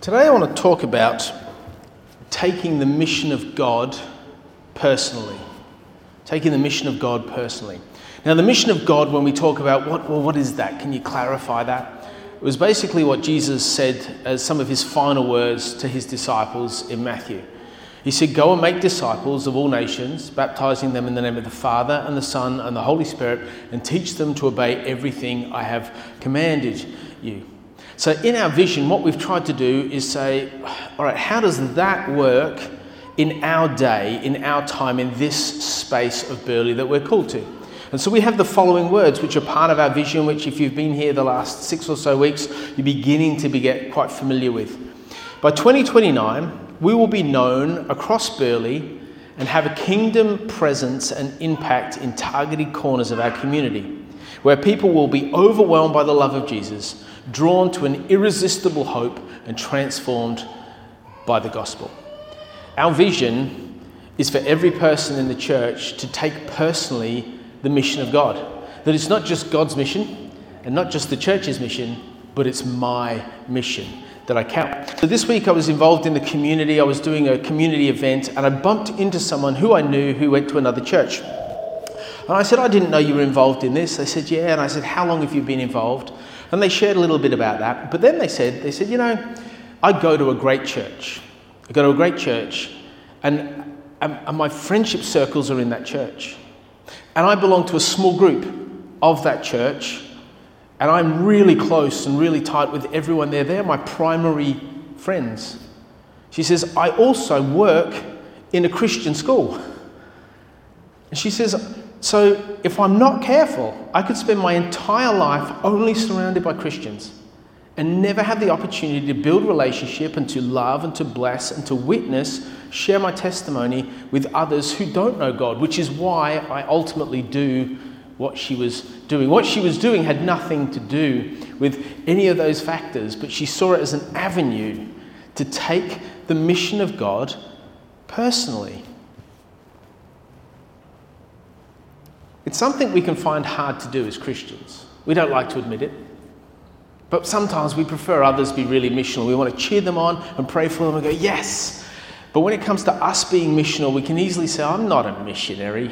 Today I want to talk about taking the mission of God personally. Taking the mission of God personally. Now the mission of God, when we talk about what is that? Can you clarify that? It was basically what Jesus said as some of his final words to his disciples in Matthew. He said, "Go and make disciples of all nations, baptizing them in the name of the Father and the Son and the Holy Spirit, and teach them to obey everything I have commanded you." So in our vision, what we've tried to do is say, all right, how does that work in our day, in our time, in this space of Burleigh that we're called to? And so we have the following words, which are part of our vision, which if you've been here the last 6 or so weeks, you're beginning to get quite familiar with. By 2029, we will be known across Burleigh and have a kingdom presence and impact in targeted corners of our community, where people will be overwhelmed by the love of Jesus, drawn to an irresistible hope, and transformed by the gospel. Our vision is for every person in the church to take personally the mission of God. That it's not just God's mission and not just the church's mission, but it's my mission that I count. So this week I was involved in the community. I was doing a community event and I bumped into someone who I knew who went to another church. And I said, "I didn't know you were involved in this." They said, "Yeah." And I said, "How long have you been involved?" And they shared a little bit about that. But then they said, "You know, I go to a great church. I go to a great church and my friendship circles are in that church. And I belong to a small group of that church. And I'm really close and really tight with everyone there. They're my primary friends." She says, "I also work in a Christian school." And she says, "So if I'm not careful, I could spend my entire life only surrounded by Christians and never have the opportunity to build relationship and to love and to bless and to witness, share my testimony with others who don't know God," which is why I ultimately do what she was doing. What she was doing had nothing to do with any of those factors, but she saw it as an avenue to take the mission of God personally. It's something we can find hard to do as Christians. We don't like to admit it. But sometimes we prefer others be really missional. We want to cheer them on and pray for them and go, "Yes." But when it comes to us being missional, we can easily say, "I'm not a missionary."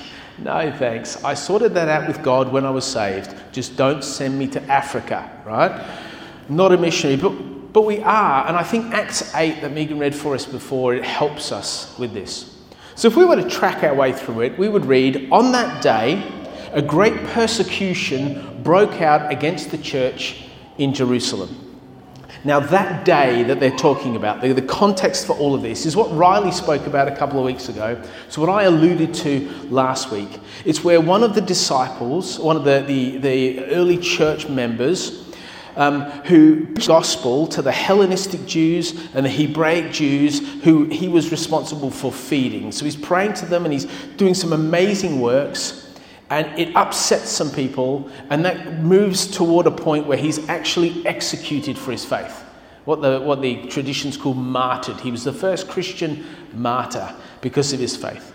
No thanks. I sorted that out with God when I was saved. Just don't send me to Africa, right? Not a missionary. But we are. And I think Acts 8 that Megan read for us before, it helps us with this. So if we were to track our way through it, we would read, "On that day, a great persecution broke out against the church in Jerusalem." Now that day that they're talking about, the context for all of this is what Riley spoke about a couple of weeks ago. So what I alluded to last week. It's where one of the disciples, one of the early church members, who preached the gospel to the Hellenistic Jews and the Hebraic Jews who he was responsible for feeding. So he's praying to them and he's doing some amazing works, and it upsets some people, and that moves toward a point where he's actually executed for his faith. What the traditions call martyred. He was the first Christian martyr because of his faith.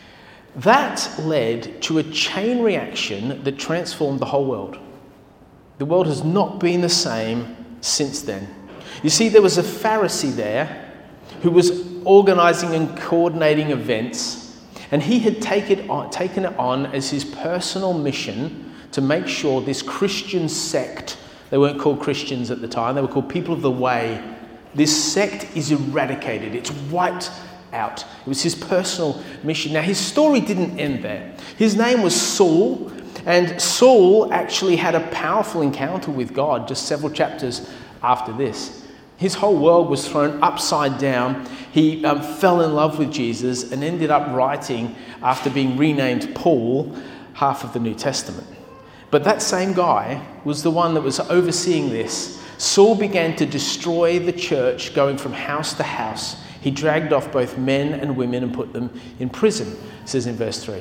That led to a chain reaction that transformed the whole world. The world has not been the same since then. You see, there was a Pharisee there who was organising and coordinating events, and he had taken it on as his personal mission to make sure this Christian sect, they weren't called Christians at the time, they were called People of the Way, this sect is eradicated, it's wiped out. It was his personal mission. Now, his story didn't end there. His name was Saul. And Saul actually had a powerful encounter with God just several chapters after this. His whole world was thrown upside down. He fell in love with Jesus and ended up writing, after being renamed Paul, half of the New Testament. But that same guy was the one that was overseeing this. Saul began to destroy the church, going from house to house. He dragged off both men and women and put them in prison, it says in verse 3.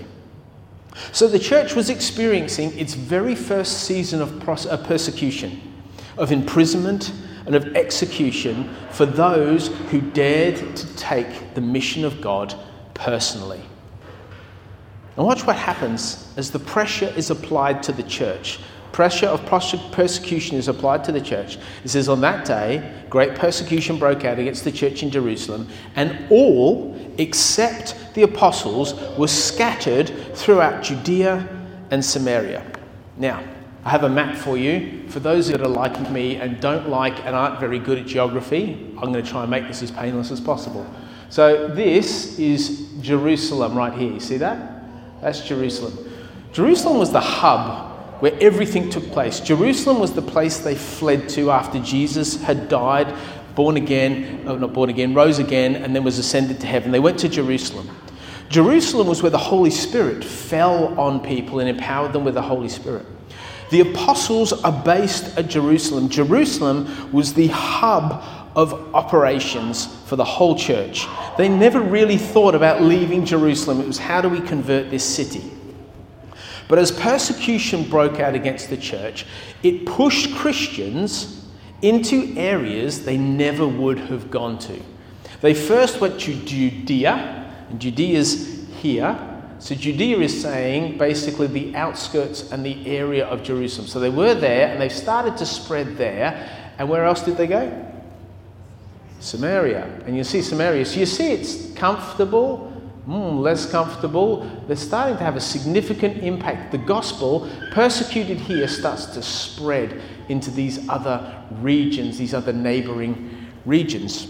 So the church was experiencing its very first season of persecution, of imprisonment and of execution for those who dared to take the mission of God personally. And watch what happens as the pressure is applied to the church. pressure of persecution is applied to the church. It says, on that day, great persecution broke out against the church in Jerusalem, and all, except the apostles, were scattered throughout Judea and Samaria. Now, I have a map for you. For those that are like me and don't like and aren't very good at geography, I'm going to try and make this as painless as possible. So this is Jerusalem right here. You see that? That's Jerusalem. Jerusalem was the hub where everything took place. Jerusalem was the place they fled to after Jesus had died, rose again, and then was ascended to heaven. They went to Jerusalem. Jerusalem was where the Holy Spirit fell on people and empowered them with the Holy Spirit. The apostles are based at Jerusalem. Jerusalem was the hub of operations for the whole church. They never really thought about leaving Jerusalem. It was, how do we convert this city? But as persecution broke out against the church, it pushed Christians into areas they never would have gone to. They first went to Judea, and Judea's here. So Judea is saying basically the outskirts and the area of Jerusalem. So they were there, and they've started to spread there. And where else did they go? Samaria. And you see Samaria. So you see it's comfortable, less comfortable. They're starting to have a significant impact. The gospel, persecuted here, starts to spread into these other regions, these other neighbouring regions.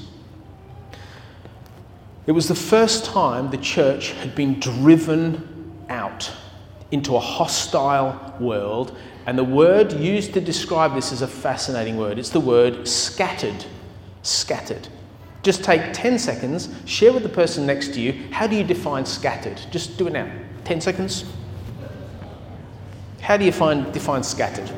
It was the first time the church had been driven out into a hostile world, and the word used to describe this is a fascinating word. It's the word scattered. Scattered. Just take 10 seconds, share with the person next to you, how do you define scattered? Just do it now. 10 seconds. How do you define scattered?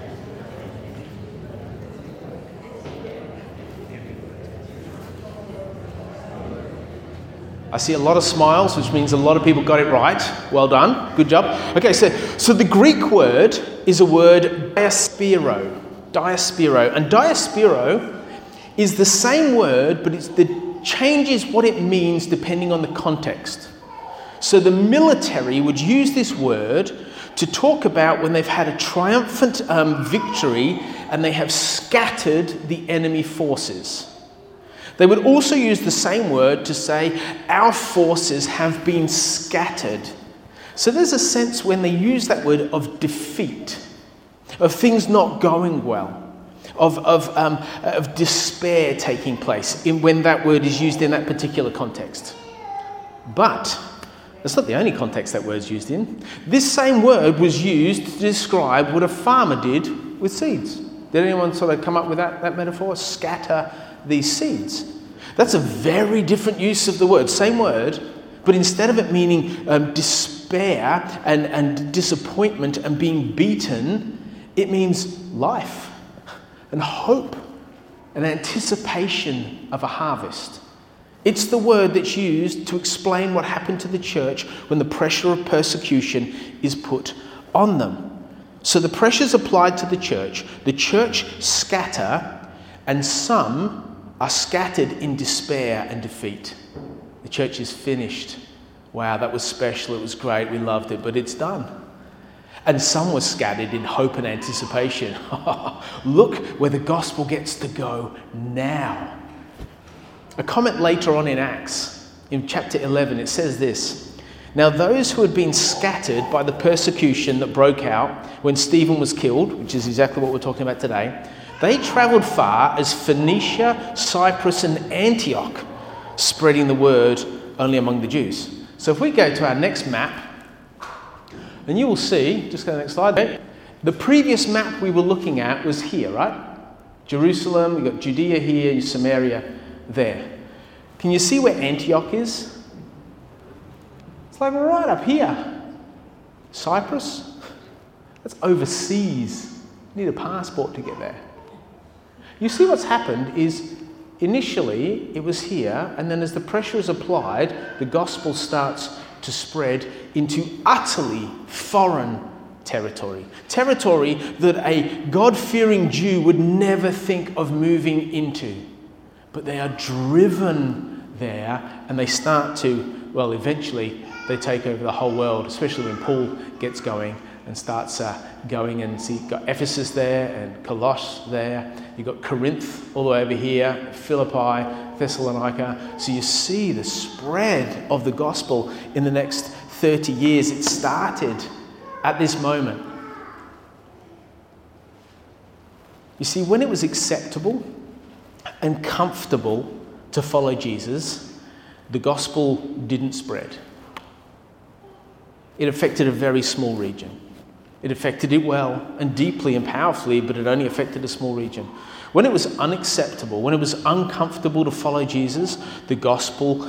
I see a lot of smiles, which means a lot of people got it right. Well done. Good job. Okay, so the Greek word is a word diaspiro. Diaspiro. And diaspiro is the same word, but it changes what it means depending on the context. So the military would use this word to talk about when they've had a triumphant victory and they have scattered the enemy forces. They would also use the same word to say, our forces have been scattered. So there's a sense when they use that word of defeat, of things not going well, of despair taking place when that word is used in that particular context. But that's not the only context that word's used in. This same word was used to describe what a farmer did with seeds. Did anyone sort of come up with that metaphor? Scatter these seeds. That's a very different use of the word. Same word, but instead of it meaning despair and disappointment and being beaten, it means life and hope and anticipation of a harvest. It's the word that's used to explain what happened to the church when the pressure of persecution is put on them. So the pressures applied to the church scatter, and some are scattered in despair and defeat. The church is finished. Wow, that was special, it was great, we loved it, but it's done. And some were scattered in hope and anticipation. Look where the gospel gets to go now. A comment later on in Acts, in chapter 11, it says this: Now those who had been scattered by the persecution that broke out when Stephen was killed, which is exactly what we're talking about today, they travelled far as Phoenicia, Cyprus and Antioch, spreading the word only among the Jews. So if we go to our next map, and you will see, just go to the next slide there, the previous map we were looking at was here, right? Jerusalem, we've got Judea here, Samaria there. Can you see where Antioch is? It's like right up here. Cyprus? That's overseas. You need a passport to get there. You see what's happened is initially it was here, and then as the pressure is applied, the gospel starts to spread into utterly foreign territory. Territory that a God-fearing Jew would never think of moving into. But they are driven there, and they start to, well, eventually they take over the whole world, especially when Paul gets going and starts going, and see, you've got Ephesus there and Colossus there. You've got Corinth all the way over here, Philippi, Thessalonica. So you see the spread of the gospel in the next 30 years. It started at this moment. You see, when it was acceptable and comfortable to follow Jesus, the gospel didn't spread. It affected a very small region. It affected it well and deeply and powerfully, but it only affected a small region. When it was unacceptable, when it was uncomfortable to follow Jesus, the gospel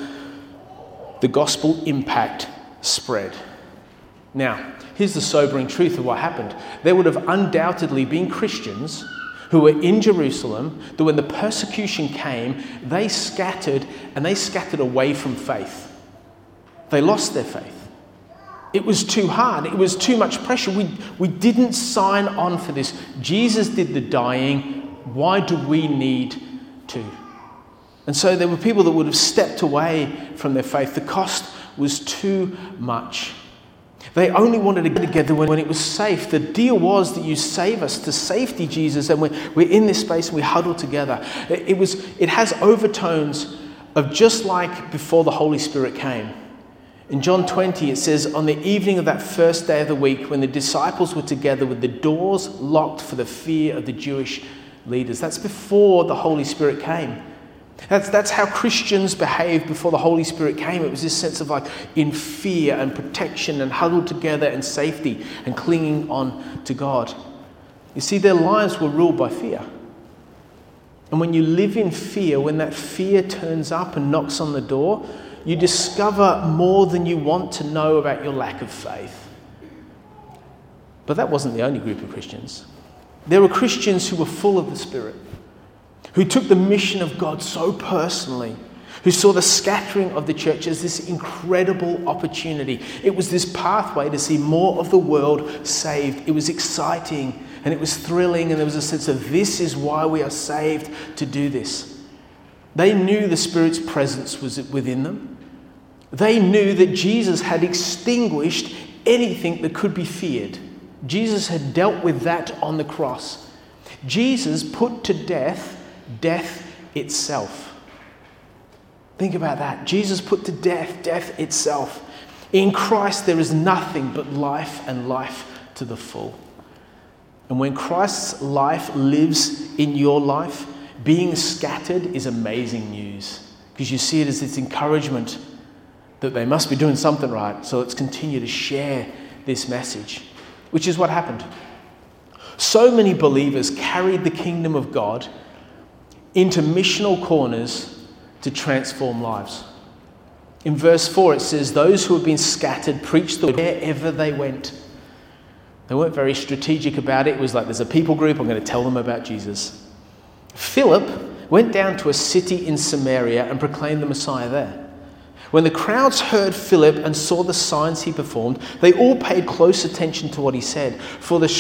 impact spread. Now, here's the sobering truth of what happened. There would have undoubtedly been Christians who were in Jerusalem that when the persecution came, they scattered away from faith. They lost their faith. It was too hard. It was too much pressure. We didn't sign on for this. Jesus did the dying. Why do we need to? And so there were people that would have stepped away from their faith. The cost was too much. They only wanted to get together when it was safe. The deal was that you save us to safety, Jesus, and we're in this space and we huddle together. It has overtones of just like before the Holy Spirit came. In John 20, it says, on the evening of that first day of the week, when the disciples were together with the doors locked for the fear of the Jewish leaders. That's before the Holy Spirit came. That's how Christians behaved before the Holy Spirit came. It was this sense of like in fear and protection and huddled together and safety and clinging on to God. You see, their lives were ruled by fear. And when you live in fear, when that fear turns up and knocks on the door, you discover more than you want to know about your lack of faith. But that wasn't the only group of Christians. There were Christians who were full of the Spirit, who took the mission of God so personally, who saw the scattering of the church as this incredible opportunity. It was this pathway to see more of the world saved. It was exciting and it was thrilling, and there was a sense of this is why we are saved to do this. They knew the Spirit's presence was within them. They knew that Jesus had extinguished anything that could be feared. Jesus had dealt with that on the cross. Jesus put to death itself. Think about that. Jesus put to death itself. In Christ there is nothing but life, and life to the full. And when Christ's life lives in your life, being scattered is amazing news, because you see it as this encouragement that they must be doing something right. So let's continue to share this message, which is what happened. So many believers carried the kingdom of God into missional corners to transform lives. In verse 4 it says, those who have been scattered preached the word wherever they went. They weren't very strategic about it. It was like, there's a people group, I'm going to tell them about Jesus. Philip went down to a city in Samaria and proclaimed the Messiah there. When the crowds heard Philip and saw the signs he performed, they all paid close attention to what he said. For with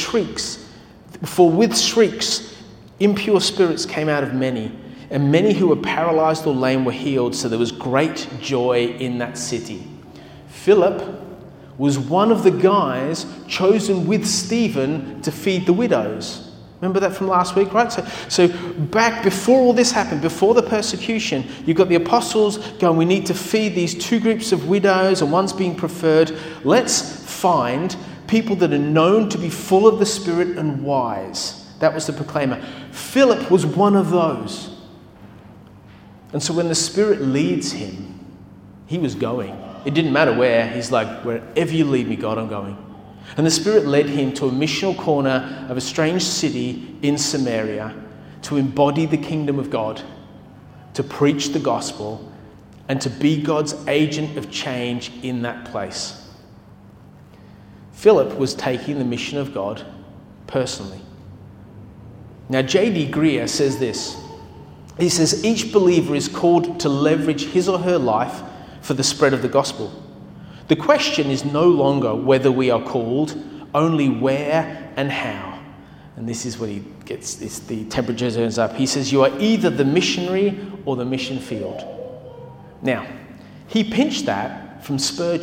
shrieks, impure spirits came out of many, and many who were paralyzed or lame were healed, so there was great joy in that city. Philip was one of the guys chosen with Stephen to feed the widows. Remember that from last week, right? So back before all this happened, before the persecution, you've got the apostles going, we need to feed these two groups of widows, and one's being preferred. Let's find people that are known to be full of the Spirit and wise. That was the proclaimer. Philip was one of those. And so when the Spirit leads him, he was going. It didn't matter where. He's like, wherever you lead me, God, I'm going. And the Spirit led him to a missional corner of a strange city in Samaria to embody the kingdom of God, to preach the gospel, and to be God's agent of change in that place. Philip was taking the mission of God personally. Now, J.D. Greer says this. He says, each believer is called to leverage his or her life for the spread of the gospel. The question is no longer whether we are called, only where and how. And this is what he gets, the temperature turns up. He says, you are either the missionary or the mission field. Now, he pinched that from Spurgeon.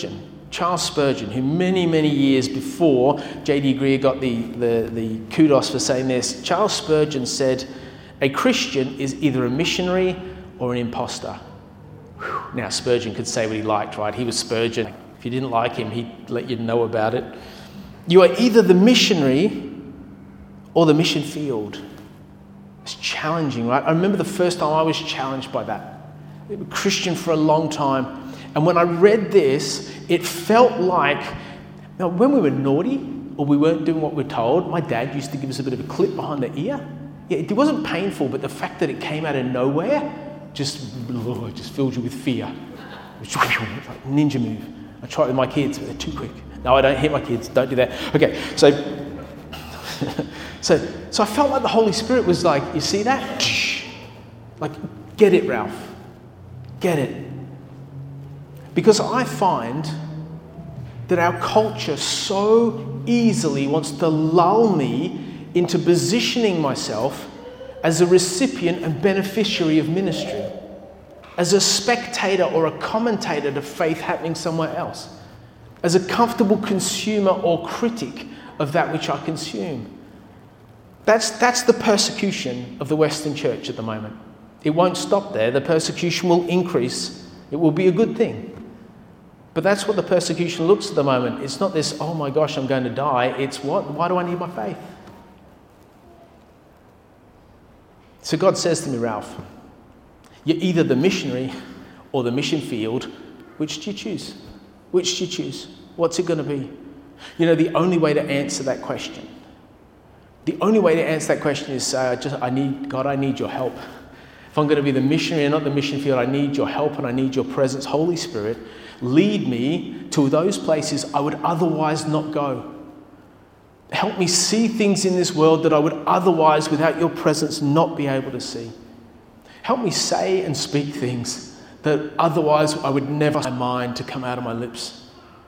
Charles Spurgeon, who many years before J.D. Greear got the kudos for saying this, Charles Spurgeon said, "A Christian is either a missionary or an imposter." Now, Spurgeon could say what he liked, right? He was Spurgeon. If you didn't like him, he'd let you know about it. You are either the missionary or the mission field. It's challenging, right? I remember the first time I was challenged by that. I was a Christian for a long time. And when I read this, it felt like, now when we were naughty or we weren't doing what we're told, my dad used to give us a bit of a clip behind the ear. Yeah, it wasn't painful, but the fact that it came out of nowhere just filled you with fear. Like ninja move. I try it with my kids, but they're too quick. No, I don't hit my kids. Don't do that. Okay, so I felt like the Holy Spirit was like, you see that? Like, get it, Ralph. Get it. Because I find that our culture so easily wants to lull me into positioning myself as a recipient and beneficiary of ministry, as a spectator or a commentator to faith happening somewhere else, as a comfortable consumer or critic of that which I consume. That's the persecution of the Western church at the moment. It won't stop there. The persecution will increase. It will be a good thing. But that's what the persecution looks at the moment. It's not this, oh my gosh, I'm going to die. It's what? Why do I need my faith? So God says to me, Ralph, you're either the missionary or the mission field. Which do you choose? Which do you choose? What's it going to be? You know, the only way to answer that question, is say, I need your help. If I'm going to be the missionary and not the mission field, I need your help and I need your presence. Holy Spirit, lead me to those places I would otherwise not go. Help me see things in this world that I would otherwise, without your presence, not be able to see. Help me say and speak things that otherwise I would never have my mind to come out of my lips.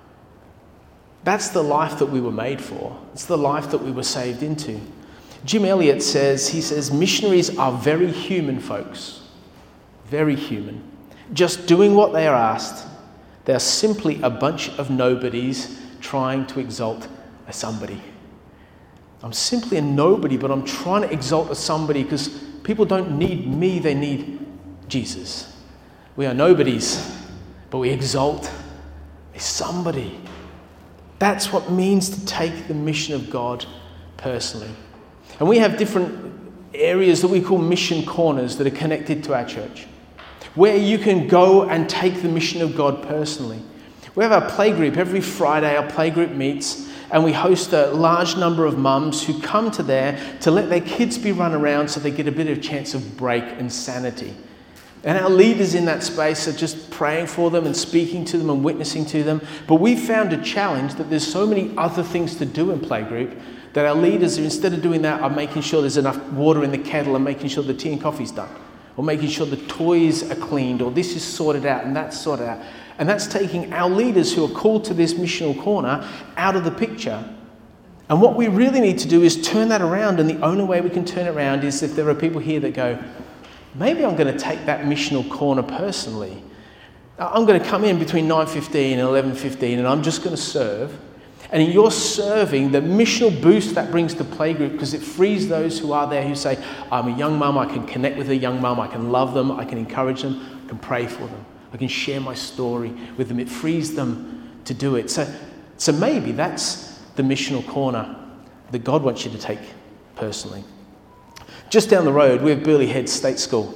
That's the life that we were made for. It's the life that we were saved into. Jim Elliot says, missionaries are very human folks. Very human. Just doing what they are asked. They are simply a bunch of nobodies trying to exalt a somebody. I'm simply a nobody, but I'm trying to exalt a somebody because people don't need me, they need Jesus. We are nobodies, but we exalt a somebody. That's what it means to take the mission of God personally. And we have different areas that we call mission corners that are connected to our church, where you can go and take the mission of God personally. We have our play group. Every Friday our play group meets and we host a large number of mums who come to there to let their kids be run around so they get a bit of chance of break and sanity. And our leaders in that space are just praying for them and speaking to them and witnessing to them. But we found a challenge that there's so many other things to do in playgroup that our leaders, instead of doing that, are making sure there's enough water in the kettle and making sure the tea and coffee's done, or making sure the toys are cleaned, or this is sorted out and that's sorted out. And that's taking our leaders who are called to this missional corner out of the picture. And what we really need to do is turn that around, and the only way we can turn it around is if there are people here that go, maybe I'm going to take that missional corner personally. I'm going to come in between 9:15 and 11:15 and I'm just going to serve. And in your serving, the missional boost that brings to playgroup, because it frees those who are there who say, I'm a young mum, I can connect with a young mum, I can love them, I can encourage them, I can pray for them, I can share my story with them. It frees them to do it. So maybe that's the missional corner that God wants you to take personally. Just down the road, we have Burleigh Head State School.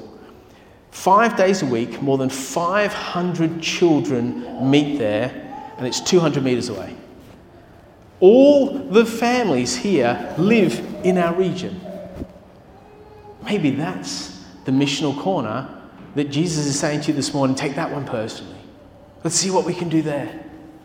5 days a week, more than 500 children meet there, and it's 200 metres away. All the families here live in our region. Maybe that's the missional corner that Jesus is saying to you this morning. Take that one personally. Let's see what we can do there.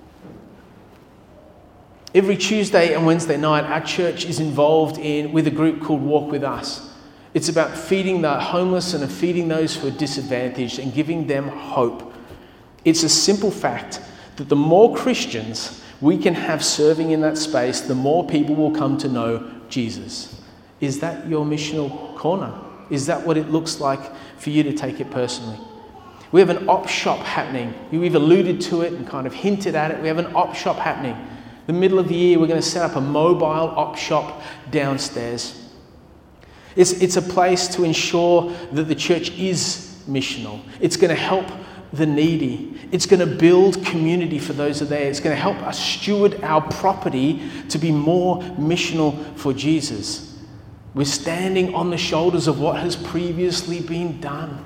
Every Tuesday and Wednesday night, our church is involved with a group called Walk With Us. It's about feeding the homeless and feeding those who are disadvantaged and giving them hope. It's a simple fact that the more Christians we can have serving in that space, the more people will come to know Jesus. Is that your missional corner? Is that what it looks like for you to take it personally? We have an op shop happening. We've alluded to it and kind of hinted at it. We have an op shop happening. The middle of the year, we're going to set up a mobile op shop downstairs. It's a place to ensure that the church is missional. It's going to help the needy. It's going to build community for those who are there. It's going to help us steward our property to be more missional for Jesus. We're standing on the shoulders of what has previously been done.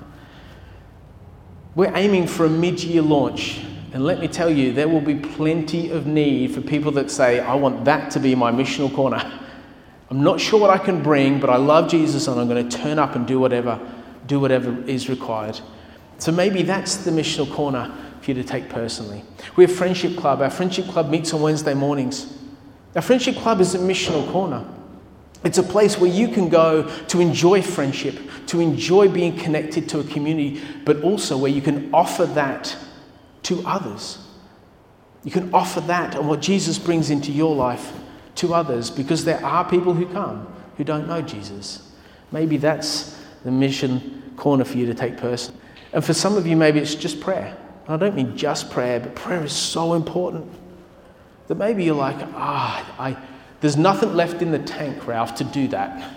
We're aiming for a mid-year launch. And let me tell you, there will be plenty of need for people that say, I want that to be my missional corner. I'm not sure what I can bring, but I love Jesus and I'm going to turn up and do whatever is required. So maybe that's the missional corner for you to take personally. We have Friendship Club. Our Friendship Club meets on Wednesday mornings. Our Friendship Club is a missional corner. It's a place where you can go to enjoy friendship, to enjoy being connected to a community, but also where you can offer that to others. You can offer that and what Jesus brings into your life to others, because there are people who come who don't know Jesus. Maybe that's the mission corner for you to take personally. And for some of you, maybe it's just prayer. And I don't mean just prayer, but prayer is so important that maybe you're like, there's nothing left in the tank, Ralph, to do that.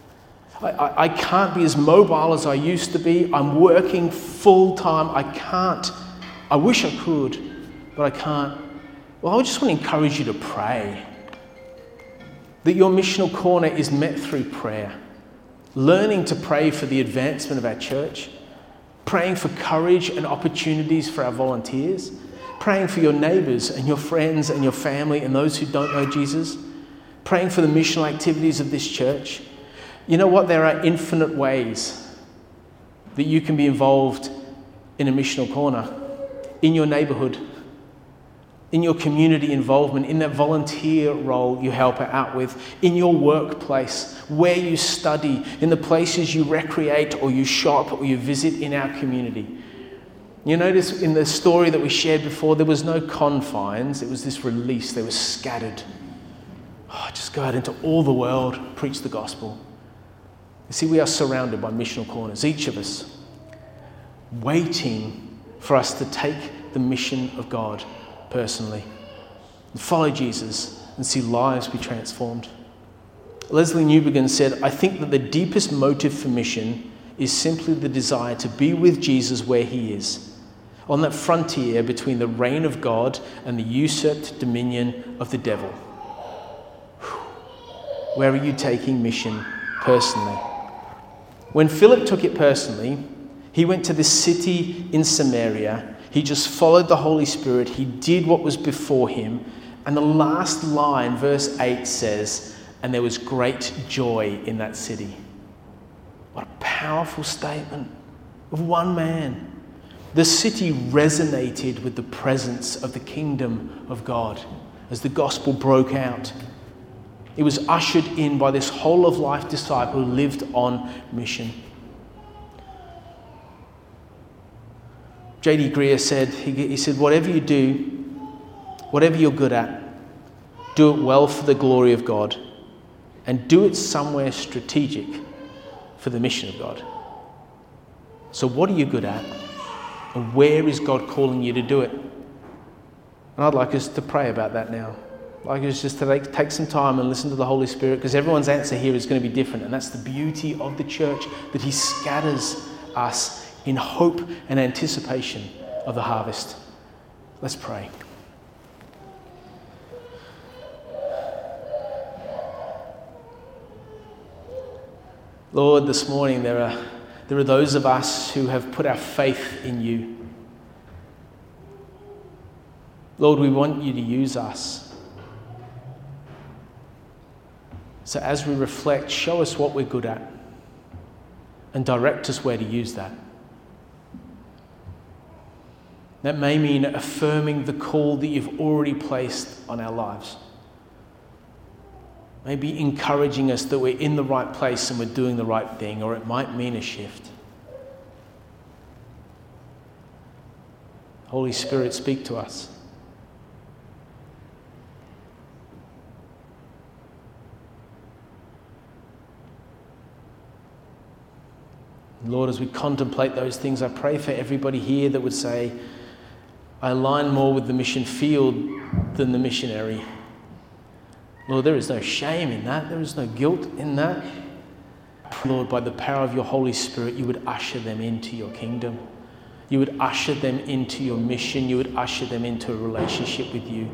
I can't be as mobile as I used to be. I'm working full time. I can't. I wish I could, but I can't. Well, I just want to encourage you to pray. That your missional corner is met through prayer. Learning to pray for the advancement of our church. Praying for courage and opportunities for our volunteers. Praying for your neighbours and your friends and your family and those who don't know Jesus. Praying for the missional activities of this church. You know what? There are infinite ways that you can be involved in a missional corner. In your neighbourhood. In your community involvement, in that volunteer role you help out with, in your workplace, where you study, in the places you recreate or you shop or you visit in our community. You notice in the story that we shared before, there was no confines, it was this release, they were scattered. Just go out into all the world, preach the gospel. You see, we are surrounded by missional corners, each of us, waiting for us to take the mission of God personally, and follow Jesus and see lives be transformed. Leslie Newbegin said, I think that the deepest motive for mission is simply the desire to be with Jesus where he is, on that frontier between the reign of God and the usurped dominion of the devil. Where are you taking mission personally? When Philip took it personally, he went to this city in Samaria. He just followed the Holy Spirit. He did what was before him. And the last line, verse 8 says, and there was great joy in that city. What a powerful statement of one man. The city resonated with the presence of the kingdom of God as the gospel broke out. It was ushered in by this whole of life disciple who lived on mission. J.D. Greer said, he said, whatever you do, whatever you're good at, do it well for the glory of God and do it somewhere strategic for the mission of God. So what are you good at? And where is God calling you to do it? And I'd like us to pray about that now. I'd like us just to take some time and listen to the Holy Spirit, because everyone's answer here is going to be different. And that's the beauty of the church, that he scatters us in hope and anticipation of the harvest. Let's pray. Lord, this morning there are those of us who have put our faith in you. Lord, we want you to use us. So as we reflect, show us what we're good at and direct us where to use that. That may mean affirming the call that you've already placed on our lives. Maybe encouraging us that we're in the right place and we're doing the right thing, or it might mean a shift. Holy Spirit, speak to us. Lord, as we contemplate those things, I pray for everybody here that would say, I align more with the mission field than the missionary. Lord, there is no shame in that. There is no guilt in that. Lord, by the power of your Holy Spirit, you would usher them into your kingdom. You would usher them into your mission. You would usher them into a relationship with you.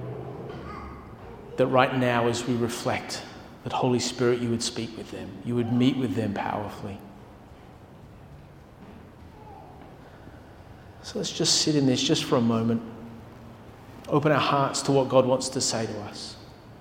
That right now, as we reflect, that Holy Spirit, you would speak with them. You would meet with them powerfully. So let's just sit in this just for a moment. Open our hearts to what God wants to say to us.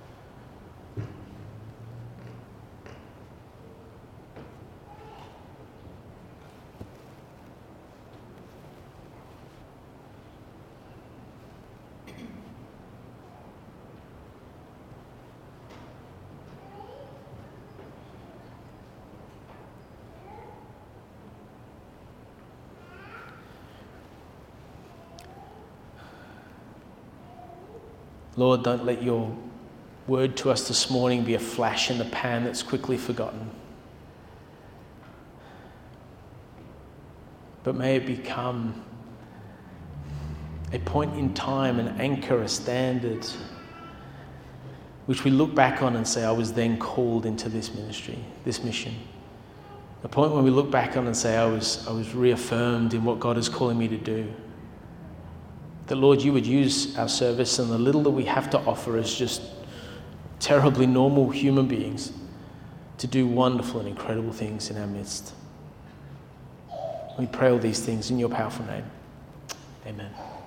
Lord, don't let your word to us this morning be a flash in the pan that's quickly forgotten. But may it become a point in time, an anchor, a standard, which we look back on and say, I was then called into this ministry, this mission. A point when we look back on and say, I was reaffirmed in what God is calling me to do. That, Lord, you would use our service and the little that we have to offer as just terribly normal human beings to do wonderful and incredible things in our midst. We pray all these things in your powerful name. Amen.